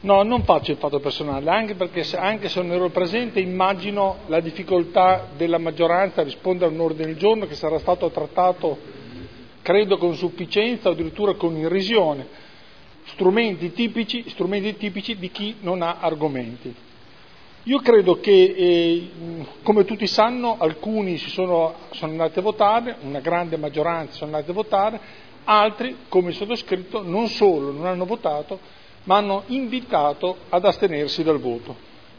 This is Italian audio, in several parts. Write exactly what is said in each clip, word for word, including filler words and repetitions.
No, non faccio il fatto personale, anche perché se, anche se non ero presente immagino la difficoltà della maggioranza a rispondere a un ordine del giorno che sarà stato trattato, credo, con sufficienza o addirittura con irrisione, strumenti tipici, strumenti tipici di chi non ha argomenti. Io credo che, eh, come tutti sanno, alcuni si sono, sono andati a votare, una grande maggioranza sono andati a votare, altri, come il sottoscritto, non solo non hanno votato, ma hanno invitato ad astenersi dal voto.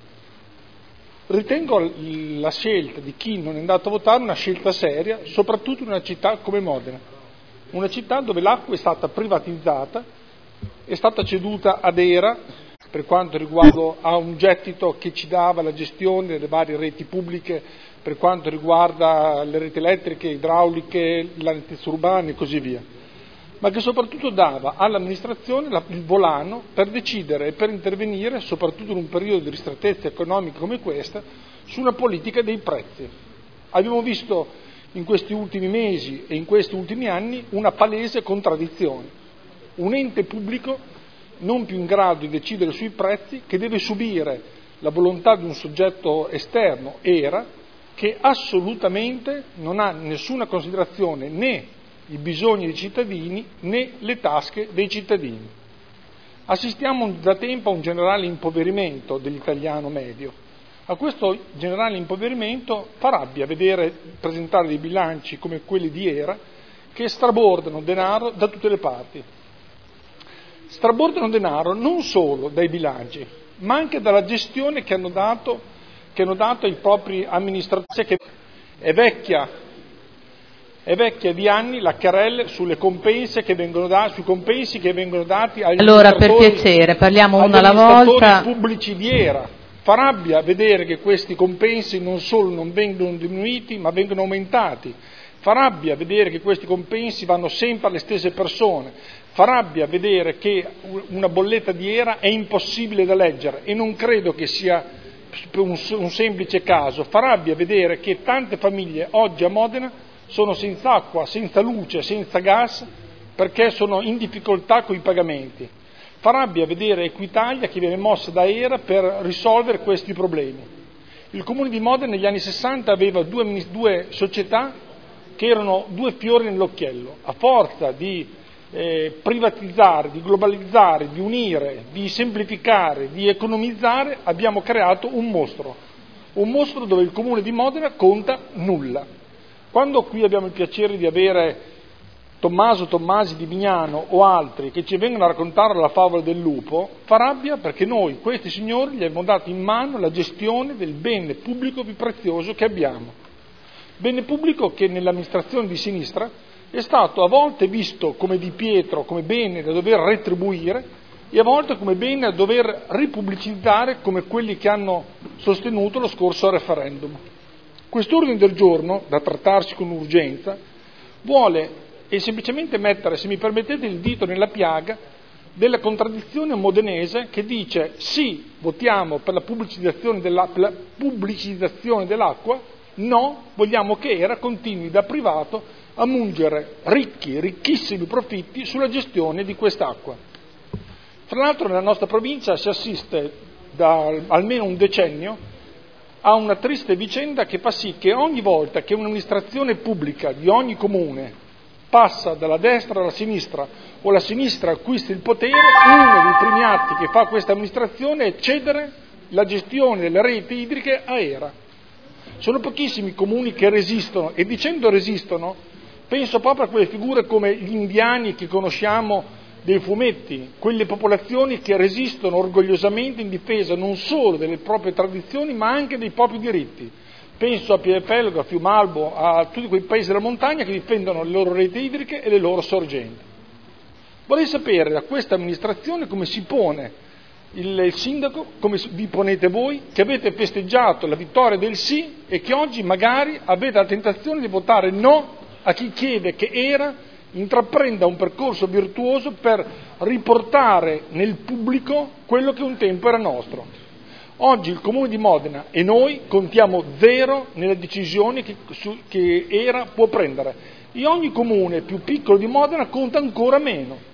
Ritengo la scelta di chi non è andato a votare una scelta seria, soprattutto in una città come Modena, una città dove l'acqua è stata privatizzata, è stata ceduta ad ERA per quanto riguarda a un gettito che ci dava la gestione delle varie reti pubbliche, per quanto riguarda le reti elettriche, idrauliche, la nettezza urbana e così via, ma che soprattutto dava all'amministrazione il volano per decidere e per intervenire, soprattutto in un periodo di ristrettezza economica come questa, su una politica dei prezzi. Abbiamo visto in questi ultimi mesi e in questi ultimi anni una palese contraddizione. Un ente pubblico non più in grado di decidere sui prezzi, che deve subire la volontà di un soggetto esterno, ERA, che assolutamente non ha nessuna considerazione né i bisogni dei cittadini né le tasche dei cittadini. Assistiamo da tempo a un generale impoverimento dell'italiano medio. A questo generale impoverimento fa rabbia vedere presentare dei bilanci come quelli di ERA che strabordano denaro da tutte le parti. Strabordano denaro non solo dai bilanci, ma anche dalla gestione che hanno dato, che hanno dato ai propri amministratori, che è vecchia È vecchia di anni la querela sulle compense che vengono dati, sui compensi che vengono dati agli allora, per piacere, parliamo una alla volta. Pubblici di ERA. Fa rabbia vedere che questi compensi non solo non vengono diminuiti, ma vengono aumentati. Fa rabbia vedere che questi compensi vanno sempre alle stesse persone. Fa rabbia vedere che una bolletta di ERA è impossibile da leggere, e non credo che sia un, un semplice caso. Fa rabbia vedere che tante famiglie oggi a Modena sono senza acqua, senza luce, senza gas, perché sono in difficoltà con i pagamenti. Fa rabbia vedere Equitalia che viene mossa da ERA per risolvere questi problemi. Il Comune di Modena negli anni sessanta aveva due, due società che erano due fiori nell'occhiello. A forza di eh, privatizzare, di globalizzare, di unire, di semplificare, di economizzare, abbiamo creato un mostro. Un mostro dove il Comune di Modena conta nulla. Quando qui abbiamo il piacere di avere Tommaso Tommasi di Vignano o altri che ci vengono a raccontare la favola del lupo, fa rabbia perché noi, questi signori, gli abbiamo dato in mano la gestione del bene pubblico più prezioso che abbiamo. Bene pubblico che nell'amministrazione di sinistra è stato a volte visto come Di Pietro, come bene da dover retribuire, e a volte come bene da dover ripubblicizzare, come quelli che hanno sostenuto lo scorso referendum. Quest'ordine del giorno, da trattarsi con urgenza, vuole e semplicemente mettere, se mi permettete, il dito nella piaga della contraddizione modenese che dice sì, votiamo per la pubblicizzazione, della, per la pubblicizzazione dell'acqua, no, vogliamo che ERA continui da privato a mungere ricchi, ricchissimi profitti sulla gestione di quest'acqua. Tra l'altro nella nostra provincia si assiste da almeno un decennio a una triste vicenda che fa sì che ogni volta che un'amministrazione pubblica di ogni comune passa dalla destra alla sinistra o la sinistra acquista il potere, uno dei primi atti che fa questa amministrazione è cedere la gestione delle reti idriche a ERA. Sono pochissimi i comuni che resistono, e dicendo resistono penso proprio a quelle figure come gli indiani che conosciamo dei fumetti, quelle popolazioni che resistono orgogliosamente in difesa non solo delle proprie tradizioni ma anche dei propri diritti. Penso a Pievepelgo, a Fiumalbo, a tutti quei paesi della montagna che difendono le loro reti idriche e le loro sorgenti. Vorrei sapere da questa amministrazione come si pone il, il sindaco, come vi ponete voi, che avete festeggiato la vittoria del sì e che oggi magari avete la tentazione di votare no a chi chiede che ERA intraprenda un percorso virtuoso per riportare nel pubblico quello che un tempo era nostro. Oggi il Comune di Modena e noi contiamo zero nelle decisioni che, che ERA può prendere, e ogni comune più piccolo di Modena conta ancora meno.